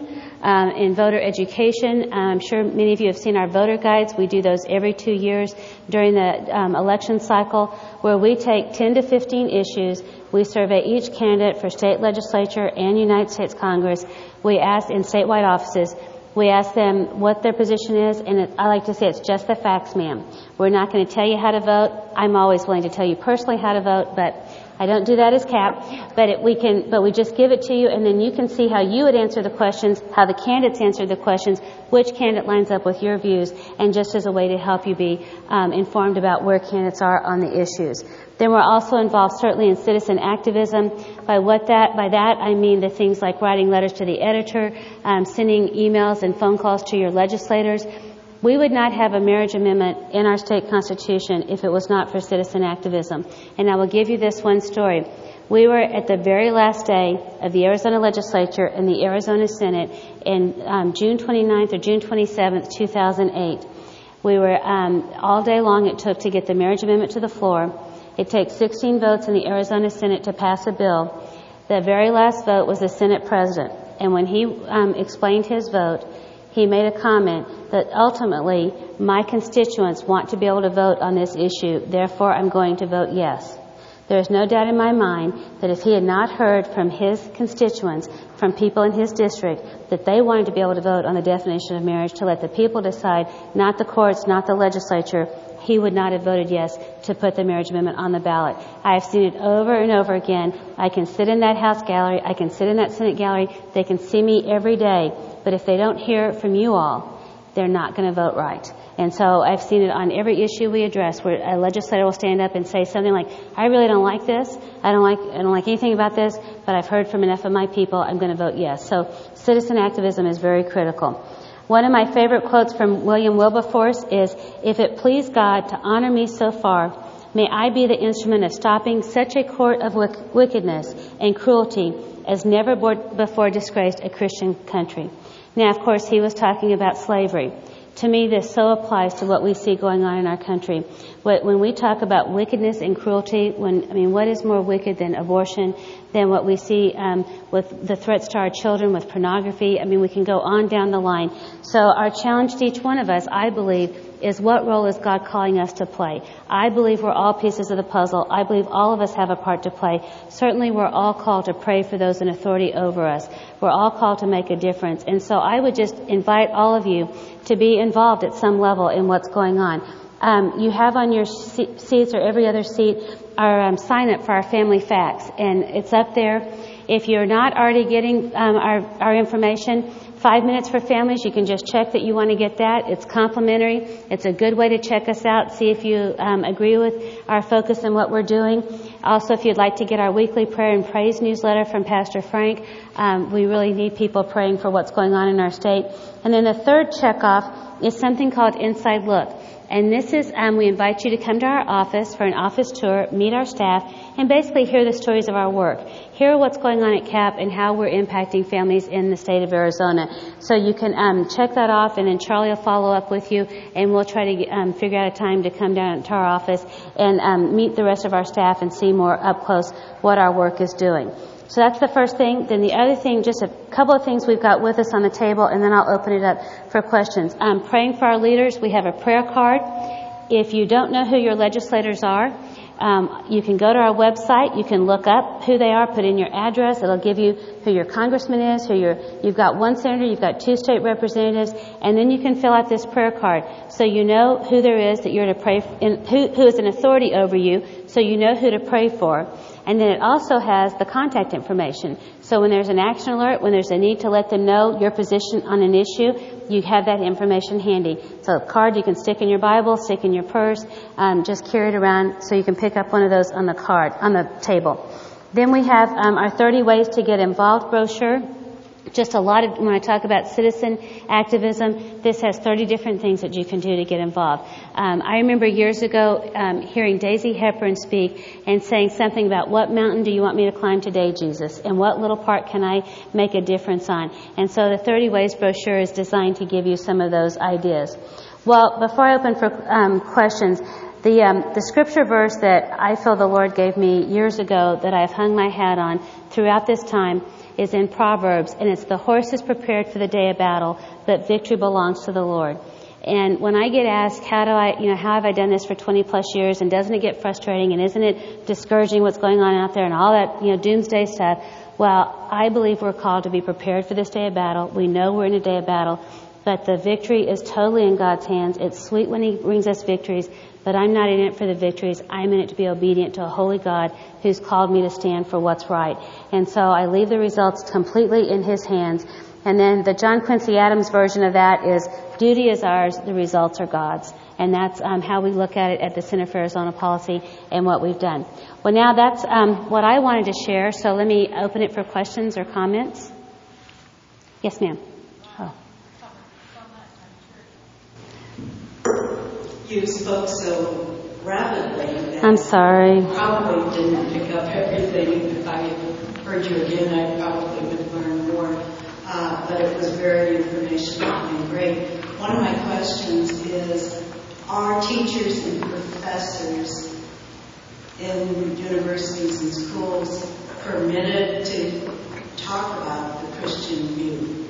in voter education. I'm sure many of you have seen our voter guides. We do those every 2 years during the election cycle, where we take 10 to 15 issues. We survey each candidate for state legislature and United States Congress. We ask in statewide offices, We ask them what their position is, and I like to say it's just the facts, ma'am. We're not going to tell you how to vote. I'm always willing to tell you personally how to vote, but I don't do that as Cap. But we just give it to you, and then you can see how you would answer the questions, how the candidates answer the questions, which candidate lines up with your views, and just as a way to help you be informed about where candidates are on the issues. Then we're also involved certainly in citizen activism. By that I mean the things like writing letters to the editor, sending emails and phone calls to your legislators. We would not have a marriage amendment in our state constitution if it was not for citizen activism. And I will give you this one story. We were at the very last day of the Arizona legislature and the Arizona Senate in June 29th or June 27th, 2008. We were all day long it took to get the marriage amendment to the floor. It takes 16 votes in the Arizona Senate to pass a bill. The very last vote was the Senate president. And when he explained his vote, he made a comment that ultimately my constituents want to be able to vote on this issue, therefore I'm going to vote yes. There is no doubt in my mind that if he had not heard from his constituents, from people in his district, that they wanted to be able to vote on the definition of marriage, to let the people decide, not the courts, not the legislature, he would not have voted yes to put the marriage amendment on the ballot. I have seen it over and over again. I can sit in that House gallery. I can sit in that Senate gallery. They can see me every day. But if they don't hear from you all, they're not going to vote right. And so I've seen it on every issue we address, where a legislator will stand up and say something like, I really don't like this. I don't like anything about this, but I've heard from enough of my people. I'm going to vote yes. So citizen activism is very critical. One of my favorite quotes from William Wilberforce is, if it please God to honor me so far, may I be the instrument of stopping such a court of wickedness and cruelty as never before disgraced a Christian country. Now, of course, he was talking about slavery. To me, this so applies to what we see going on in our country. When we talk about wickedness and cruelty, what is more wicked than abortion, than what we see with the threats to our children with pornography? We can go on down the line. So our challenge to each one of us, I believe, is what role is God calling us to play? I believe we're all pieces of the puzzle. I believe all of us have a part to play. Certainly we're all called to pray for those in authority over us. We're all called to make a difference. And so I would just invite all of you to be involved at some level in what's going on. You have on your seats or every other seat our sign up for our family facts, and it's up there. If you're not already getting our information, 5 Minutes for Families, you can just check that you want to get that. It's complimentary. It's a good way to check us out, see if you agree with our focus and what we're doing. Also, if you'd like to get our weekly prayer and praise newsletter from Pastor Frank, we really need people praying for what's going on in our state. And then the third checkoff is something called Inside Look. And this is, we invite you to come to our office for an office tour, meet our staff, and basically hear the stories of our work. Hear what's going on at CAP and how we're impacting families in the state of Arizona. So you can check that off, and then Charlie will follow up with you, and we'll try to figure out a time to come down to our office and meet the rest of our staff and see more up close what our work is doing. So that's the first thing. Then the other thing, just a couple of things we've got with us on the table, and then I'll open it up for questions. Praying for our leaders. We have a prayer card. If you don't know who your legislators are, you can go to our website. You can look up who they are, put in your address. It'll give you who your congressman is, you've got one senator, you've got 2 state representatives, and then you can fill out this prayer card so you know who there is that you're to pray for, who is an authority over you, so you know who to pray for. And then it also has the contact information. So when there's an action alert, when there's a need to let them know your position on an issue, you have that information handy. So a card you can stick in your Bible, stick in your purse, just carry it around so you can pick up one of those on the card, on the table. Then we have our 30 Ways to Get Involved brochure. Just a lot of, when I talk about citizen activism, this has 30 different things that you can do to get involved. I remember years ago hearing Daisy Hepburn speak and saying something about, what mountain do you want me to climb today, Jesus? And what little part can I make a difference on? And so the 30 Ways brochure is designed to give you some of those ideas. Well, before I open for questions, the scripture verse that I feel the Lord gave me years ago that I've hung my hat on throughout this time is in Proverbs, and it's, the horse is prepared for the day of battle, but victory belongs to the Lord. And when I get asked, how have I done this for 20 plus years, and doesn't it get frustrating, and isn't it discouraging what's going on out there, and all that, doomsday stuff? Well, I believe we're called to be prepared for this day of battle. We know we're in a day of battle, But the victory is totally in God's hands. It's sweet when He brings us victories, but I'm not in it for the victories. I'm in it to be obedient to a holy God who's called me to stand for what's right. And so I leave the results completely in His hands. And then the John Quincy Adams version of that is, duty is ours, the results are God's. And that's how we look at it at the Center for Arizona Policy and what we've done. Well, now that's what I wanted to share, so let me open it for questions or comments. Yes, ma'am. Oh. You spoke so rapidly that I'm sorry. I probably didn't pick up everything. If I heard you again, I probably would learn more. But it was very informational and great. One of my questions is, are teachers and professors in universities and schools permitted to talk about the Christian view?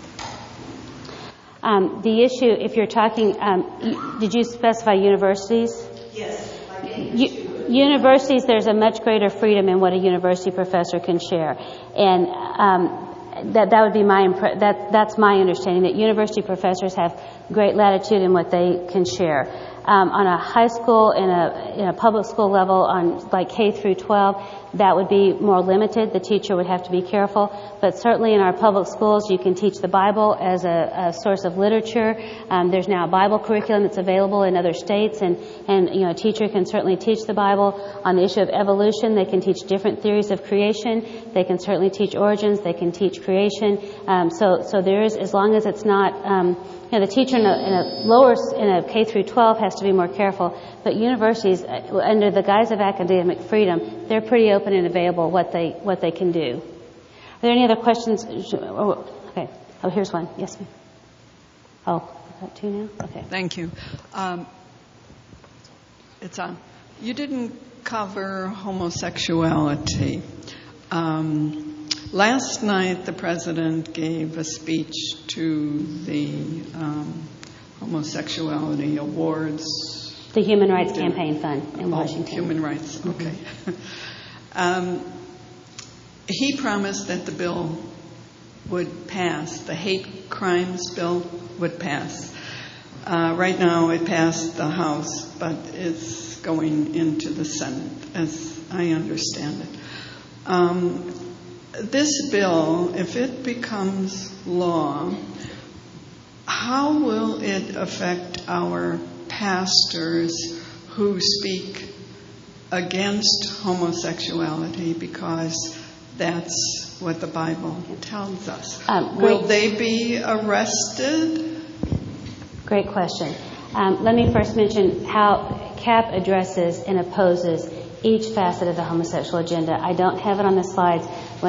The issue, if you're talking, did you specify universities? Yes. Universities, there's a much greater freedom in what a university professor can share. And that would be that's my understanding, that university professors have great latitude in what they can share. On a high school, in a public school level, on like K through 12, that would be more limited. The teacher would have to be careful. But certainly in our public schools, you can teach the Bible as a source of literature. There's now a Bible curriculum that's available in other states, and a teacher can certainly teach the Bible. On the issue of evolution, they can teach different theories of creation. They can certainly teach origins. They can teach creation. So there is, as long as it's not the teacher in a K through 12 has to be more careful, but universities, under the guise of academic freedom, they're pretty open and available what they can do. Are there any other questions? Okay. Oh, here's one. Yes, ma'am. Oh, I've got two now. Okay. Thank you. It's on. You didn't cover homosexuality. Last night, the president gave a speech to the homosexuality awards. The Human Rights Campaign Fund in Washington. Human Rights, okay. He promised that the bill would pass, the hate crimes bill would pass. Right now, it passed the House, but it's going into the Senate, as I understand it. This bill, if it becomes law, how will it affect our pastors who speak against homosexuality, because that's what the Bible tells us? Will they be arrested? Great question. Let me first mention how CAP addresses and opposes each facet of the homosexual agenda. I don't have it on the slides.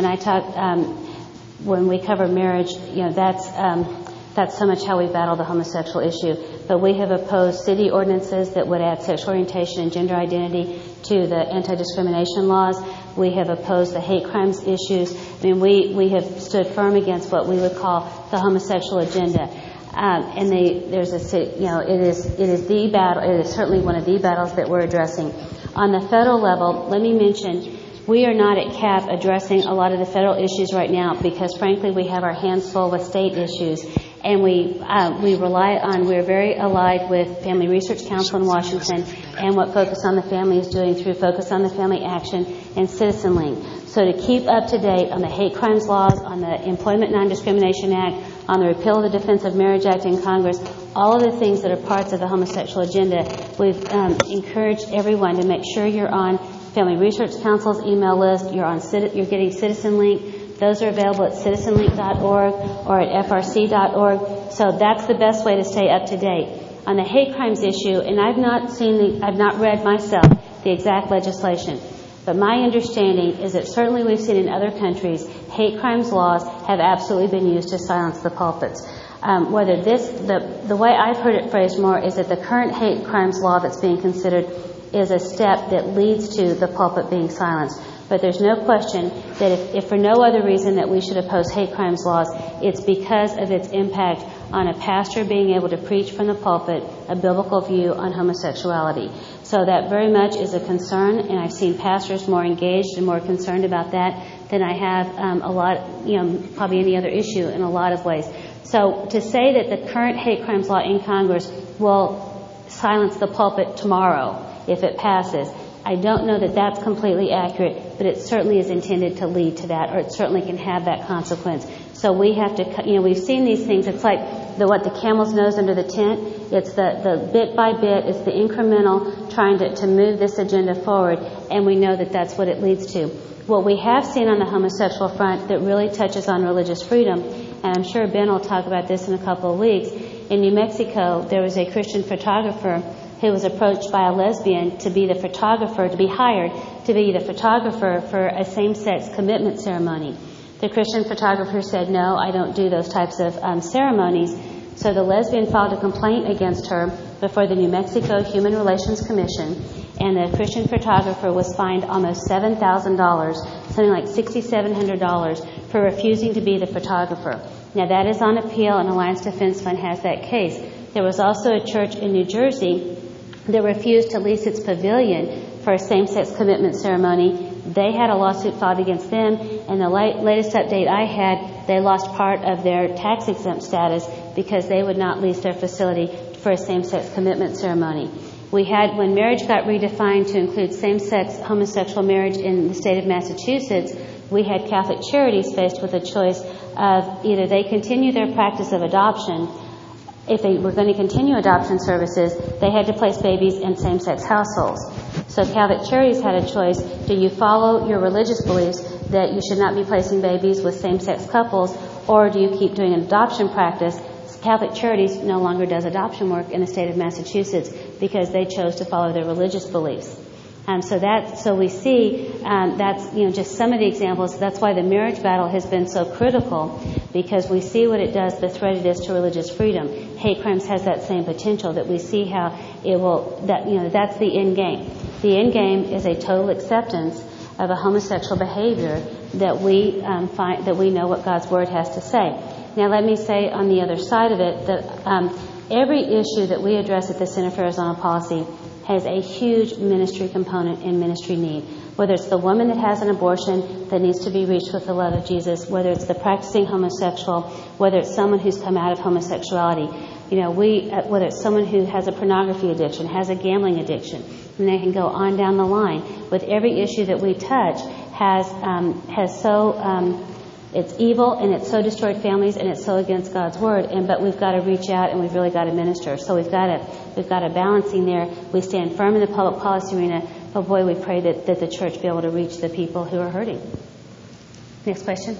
When we cover marriage, that's so much how we battle the homosexual issue. But we have opposed city ordinances that would add sexual orientation and gender identity to the anti-discrimination laws. We have opposed the hate crimes issues. I mean, we have stood firm against what we would call the homosexual agenda. It is the battle. It is certainly one of the battles that we're addressing. On the federal level, let me mention, we are not at CAP addressing a lot of the federal issues right now because, frankly, we have our hands full with state issues. And we're very allied with Family Research Council in Washington and what Focus on the Family is doing through Focus on the Family Action and CitizenLink. So to keep up to date on the hate crimes laws, on the Employment Non-Discrimination Act, on the repeal of the Defense of Marriage Act in Congress, all of the things that are parts of the homosexual agenda, we've encouraged everyone to make sure you're on Family Research Council's email list, you're getting CitizenLink. Those are available at citizenlink.org or at frc.org. So that's the best way to stay up to date. On the hate crimes issue, and I've not read myself the exact legislation, but my understanding is that certainly we've seen in other countries, hate crimes laws have absolutely been used to silence the pulpits. The way I've heard it phrased more is that the current hate crimes law that's being considered is a step that leads to the pulpit being silenced. But there's no question that if for no other reason that we should oppose hate crimes laws, it's because of its impact on a pastor being able to preach from the pulpit a biblical view on homosexuality. So that very much is a concern, and I've seen pastors more engaged and more concerned about that than I have probably any other issue in a lot of ways. So to say that the current hate crimes law in Congress will silence the pulpit tomorrow if it passes, I don't know that that's completely accurate, but it certainly is intended to lead to that, or it certainly can have that consequence. So we have to, we've seen these things. It's like what the camel's nose under the tent. It's the bit by bit. It's the incremental trying to move this agenda forward, and we know that that's what it leads to. What we have seen on the homosexual front that really touches on religious freedom, and I'm sure Ben will talk about this in a couple of weeks, in New Mexico, there was a Christian photographer who was approached by a lesbian to be the photographer, to be hired to be the photographer for a same-sex commitment ceremony. The Christian photographer said, no, I don't do those types of ceremonies. So the lesbian filed a complaint against her before the New Mexico Human Relations Commission, and the Christian photographer was fined almost $7,000, something like $6,700, for refusing to be the photographer. Now that is on appeal, and Alliance Defense Fund has that case. There was also a church in New Jersey that refused to lease its pavilion for a same-sex commitment ceremony. They had a lawsuit filed against them, and the latest update I had, they lost part of their tax-exempt status because they would not lease their facility for a same-sex commitment ceremony. We had, when marriage got redefined to include same-sex homosexual marriage in the state of Massachusetts, we had Catholic Charities faced with a choice of either they continue their practice of adoption. If they were going to continue adoption services, they had to place babies in same-sex households. So Catholic Charities had a choice. Do you follow your religious beliefs that you should not be placing babies with same-sex couples, or do you keep doing an adoption practice? Catholic Charities no longer does adoption work in the state of Massachusetts because they chose to follow their religious beliefs. So we see that's just some of the examples. That's why the marriage battle has been so critical, because we see what it does, the threat it is to religious freedom. Hate crimes has that same potential, that we see how it will. That's the end game. The end game is a total acceptance of a homosexual behavior that we find, that we know what God's Word has to say. Now, let me say on the other side of it that every issue that we address at the Center for Arizona Policy has a huge ministry component and ministry need. Whether it's the woman that has an abortion that needs to be reached with the love of Jesus, whether it's the practicing homosexual, whether it's someone who's come out of homosexuality, whether it's someone who has a pornography addiction, has a gambling addiction, and they can go on down the line. With every issue that we touch it's evil, and it's so destroyed families, and it's so against God's Word. But we've got to reach out, and we've really got to minister. So we've got a balancing there. We stand firm in the public policy arena, but boy, we pray that the church be able to reach the people who are hurting. Next question.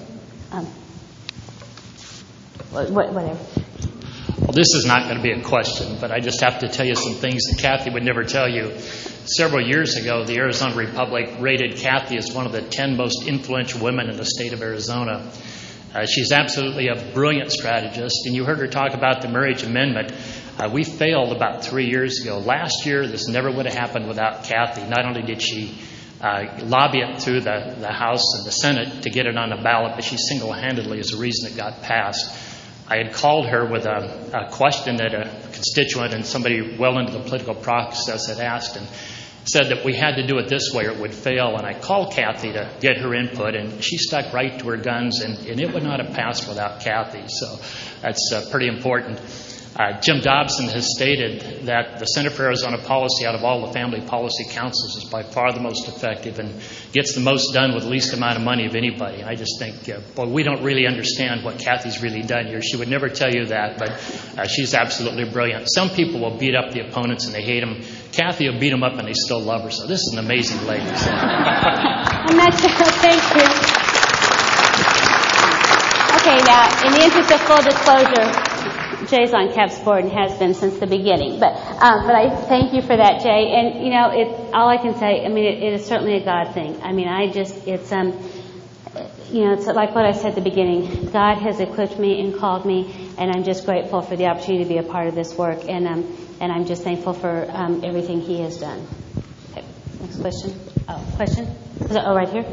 Whatever. Well, this is not going to be a question, but I just have to tell you some things that Kathy would never tell you. Several years ago, the Arizona Republic rated Kathy as one of the 10 most influential women in the state of Arizona. She's absolutely a brilliant strategist, and you heard her talk about the marriage amendment. We failed about 3 years ago. Last year, this never would have happened without Kathy. Not only did she lobby it through the House and the Senate to get it on the ballot, but she single-handedly is the reason it got passed. I had called her with a question that a constituent and somebody well into the political process had asked, and said that we had to do it this way or it would fail. And I called Kathy to get her input, and she stuck right to her guns, and it would not have passed without Kathy. So that's pretty important. Jim Dobson has stated that the Center for Arizona Policy, out of all the family policy councils, is by far the most effective and gets the most done with the least amount of money of anybody. And I just think, we don't really understand what Kathy's really done here. She would never tell you that, but she's absolutely brilliant. Some people will beat up the opponents and they hate them. Kathy will beat them up and they still love her. So this is an amazing lady. I'm not sure. Thank you. Okay, now, in the interest of full disclosure, Jay's on CAP's board and has been since the beginning. But I thank you for that, Jay. And, it's all I can say. It is certainly a God thing. It's like what I said at the beginning. God has equipped me and called me, and I'm just grateful for the opportunity to be a part of this work. And I'm just thankful for everything He has done. Okay, next question. Question? Right here.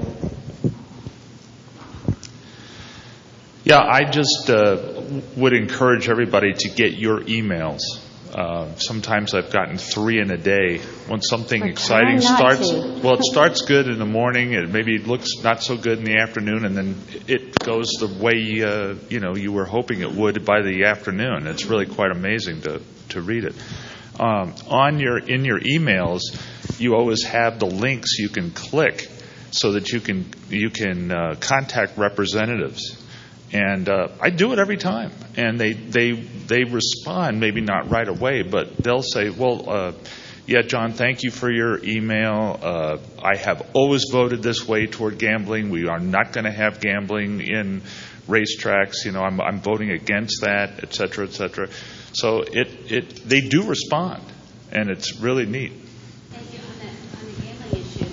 Yeah, I just would encourage everybody to get your emails. Sometimes I've gotten 3 in a day. When something exciting starts, it starts good in the morning, and maybe it looks not so good in the afternoon, and then it goes the way you were hoping it would by the afternoon. It's really quite amazing to read it. In your emails, you always have the links you can click so that you can contact representatives. And I do it every time, and they respond, maybe not right away, but they'll say, well, yeah, John, thank you for your email. I have always voted this way toward gambling. We are not going to have gambling in racetracks. I'm voting against that, et cetera, et cetera. So they do respond, and it's really neat. Thank you. On the gambling issue.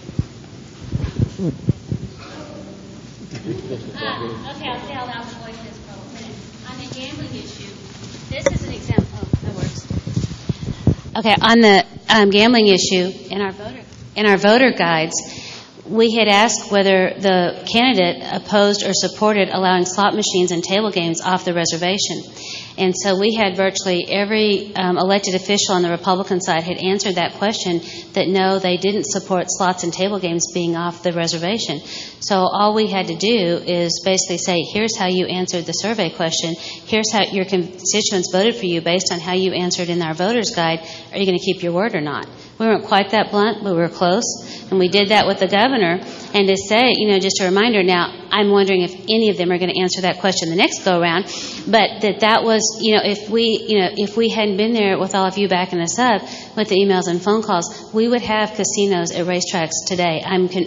Okay, I'll say I'll avoid this for a minute. On the gambling issue, this is an example. Oh, that works. Okay, on the gambling issue, in our voter guides, we had asked whether the candidate opposed or supported allowing slot machines and table games off the reservation. And so we had virtually every elected official on the Republican side had answered that question, that no, they didn't support slots and table games being off the reservation. So all we had to do is basically say, here's how you answered the survey question. Here's how your constituents voted for you based on how you answered in our voter's guide. Are you going to keep your word or not? We weren't quite that blunt, but we were close. And we did that with the governor. And to say, just a reminder, now I'm wondering if any of them are going to answer that question the next go around. But that was, if we hadn't been there with all of you backing us up with the emails and phone calls, we would have casinos at racetracks today.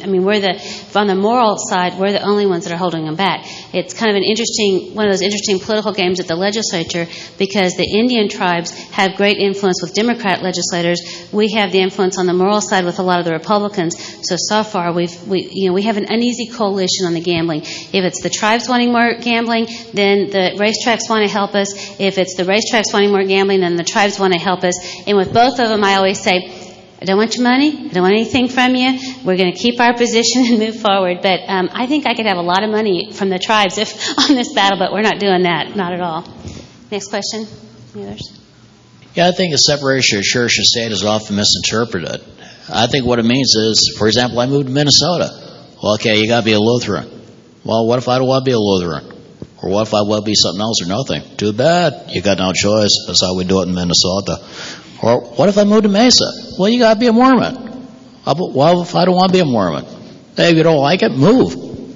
We're on the moral side, we're the only ones that are holding them back. It's kind of one of those interesting political games at the legislature, because the Indian tribes have great influence with Democrat legislators. We have the influence on the moral side with a lot of the Republicans. So far we have an uneasy coalition on the gambling. If it's the tribes wanting more gambling, then the racetracks want to help us. If it's the racetracks wanting more gambling, then the tribes want to help us. And with both of them, I always say, I don't want your money. I don't want anything from you. We're going to keep our position and move forward. But I think I could have a lot of money from the tribes on this battle, but we're not doing that. Not at all. Next question. Any others? Yeah, I think the separation of church and state is often misinterpreted. I think what it means is, for example, I moved to Minnesota. Well, okay, you got to be a Lutheran. Well, what if I don't want to be a Lutheran? Or what if I want to be something else or nothing? Too bad. You got no choice. That's how we do it in Minnesota. Or what if I moved to Mesa? Well, you got to be a Mormon. Well, if I don't want to be a Mormon? Hey, if you don't like it, move.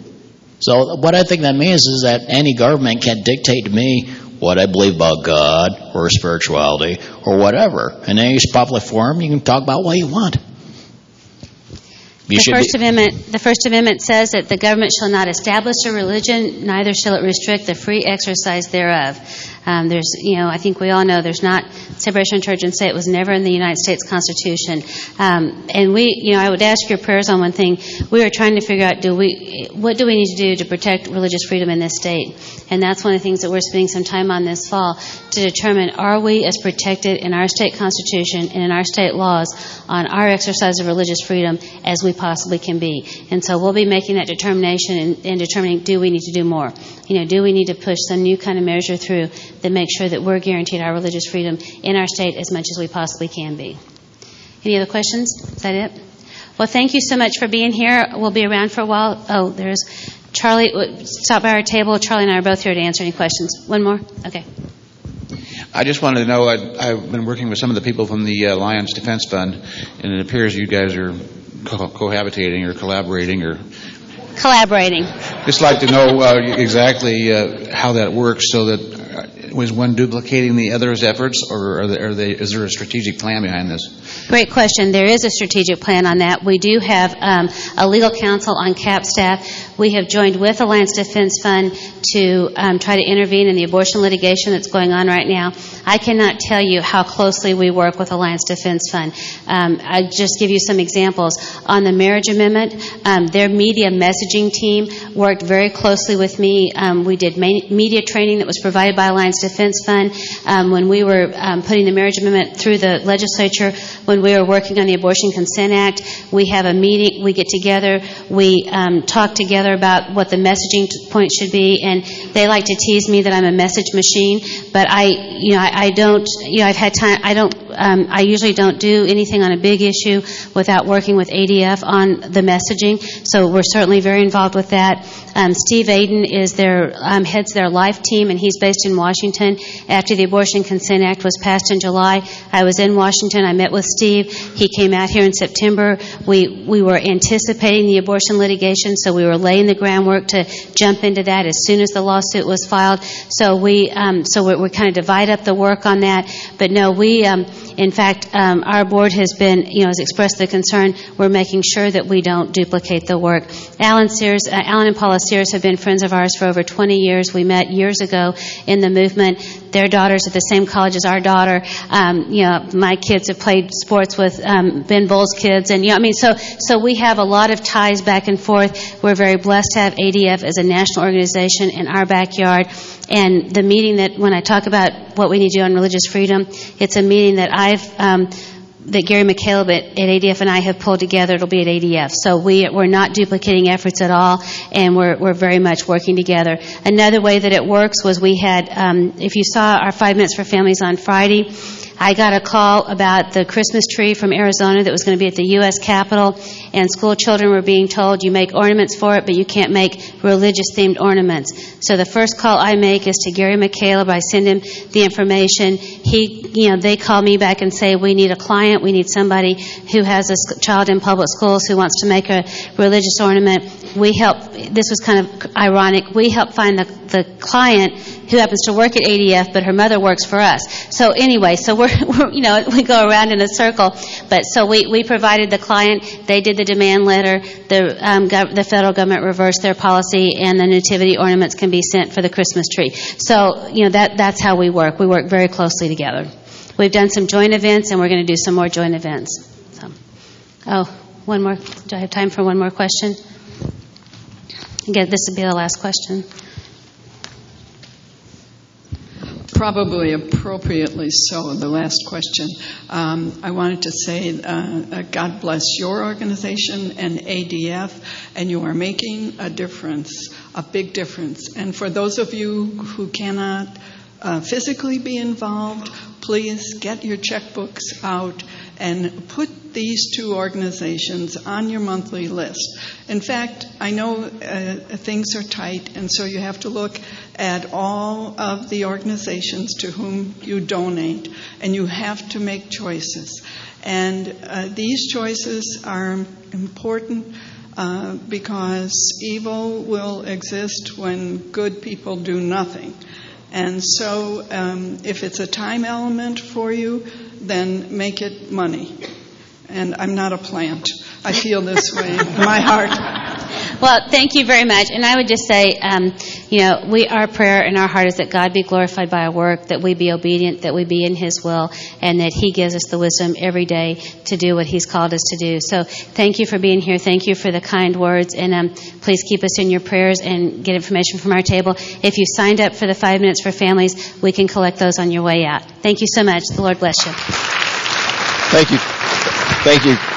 So what I think that means is that any government can dictate to me what I believe about God or spirituality or whatever. In any public forum, you can talk about what you want. The First Amendment says that the government shall not establish a religion, neither shall it restrict the free exercise thereof. I think we all know there's not separation of church and state. It was never in the United States Constitution. I would ask your prayers on one thing. We are trying to figure out, what do we need to do to protect religious freedom in this state? And that's one of the things that we're spending some time on this fall, to determine, are we as protected in our state constitution and in our state laws on our exercise of religious freedom as we possibly can be? And so we'll be making that determination and determining, do we need to do more? Do we need to push some new kind of measure through that makes sure that we're guaranteed our religious freedom in our state as much as we possibly can be? Any other questions? Is that it? Well, thank you so much for being here. We'll be around for a while. Oh, there's Charlie. Stop by our table. Charlie and I are both here to answer any questions. One more? Okay. I just wanted to know, I've been working with some of the people from the Alliance Defense Fund, and it appears you guys are cohabitating or collaborating or... Collaborating. Just like to know exactly how that works, so that was one duplicating the other's efforts, or is there a strategic plan behind this? Great question. There is a strategic plan on that. We do have a legal counsel on CAP staff. We have joined with Alliance Defense Fund to try to intervene in the abortion litigation that's going on right now. I cannot tell you how closely we work with Alliance Defense Fund. I'll just give you some examples. On the marriage amendment, their media messaging team worked very closely with me. We did media training that was provided by Alliance Defense Fund. When we were putting the marriage amendment through the legislature, when we were working on the Abortion Consent Act, we have a meeting, we get together, we talk together together about what the messaging point should be, and they like to tease me that I'm a message machine, but I usually don't do anything on a big issue without working with ADF on the messaging, so we're certainly very involved with that. Steve Aden is heads their life team, and he's based in Washington. After the Abortion Consent Act was passed in July, I was in Washington. I met with Steve. He came out here in September. We were anticipating the abortion litigation, so we were laying the groundwork to jump into that as soon as the lawsuit was filed. So we kind of divide up the work on that. But no, in fact, our board has has expressed the concern. We're making sure that we don't duplicate the work. Alan and Paula Sears have been friends of ours for over 20 years. We met years ago in the movement. Their daughter's at the same college as our daughter. My kids have played sports with Ben Bull's kids, and so we have a lot of ties back and forth. We're very blessed to have ADF as a national organization in our backyard. And the meeting when I talk about what we need to do on religious freedom, it's a meeting that that Gary McCaleb at ADF and I have pulled together. It'll be at ADF. So we're not duplicating efforts at all, and we're very much working together. Another way that it works was we had, if you saw our 5 Minutes for Families on Friday, I got a call about the Christmas tree from Arizona that was going to be at the U.S. Capitol, and school children were being told you make ornaments for it, but you can't make religious-themed ornaments. So the first call I make is to Gary McCaleb. I send him the information. They call me back and say, we need a client. We need somebody who has a child in public schools who wants to make a religious ornament. This was kind of ironic, we help find the client who happens to work at ADF, but her mother works for us. So anyway, we go around in a circle. But so we provided the client. They did the demand letter. The federal government reversed their policy, and the nativity ornaments can be sent for the Christmas tree. So that's how we work. We work very closely together. We've done some joint events, and we're going to do some more joint events. One more. Do I have time for one more question? Again, this will be the last question. Probably appropriately so, the last question. I wanted to say God bless your organization and ADF, and you are making a difference, a big difference. And for those of you who cannot physically be involved, please get your checkbooks out and put these two organizations on your monthly list. In fact, I know things are tight, and so you have to look at all of the organizations to whom you donate, and you have to make choices. And these choices are important because evil will exist when good people do nothing. And so if it's a time element for you, then make it money. And I'm not a plant. I feel this way in my heart. Well, thank you very much. And I would just say, our prayer in our heart is that God be glorified by our work, that we be obedient, that we be in His will, and that He gives us the wisdom every day to do what He's called us to do. So thank you for being here. Thank you for the kind words. And please keep us in your prayers and get information from our table. If you signed up for the 5 Minutes for Families, we can collect those on your way out. Thank you so much. The Lord bless you. Thank you.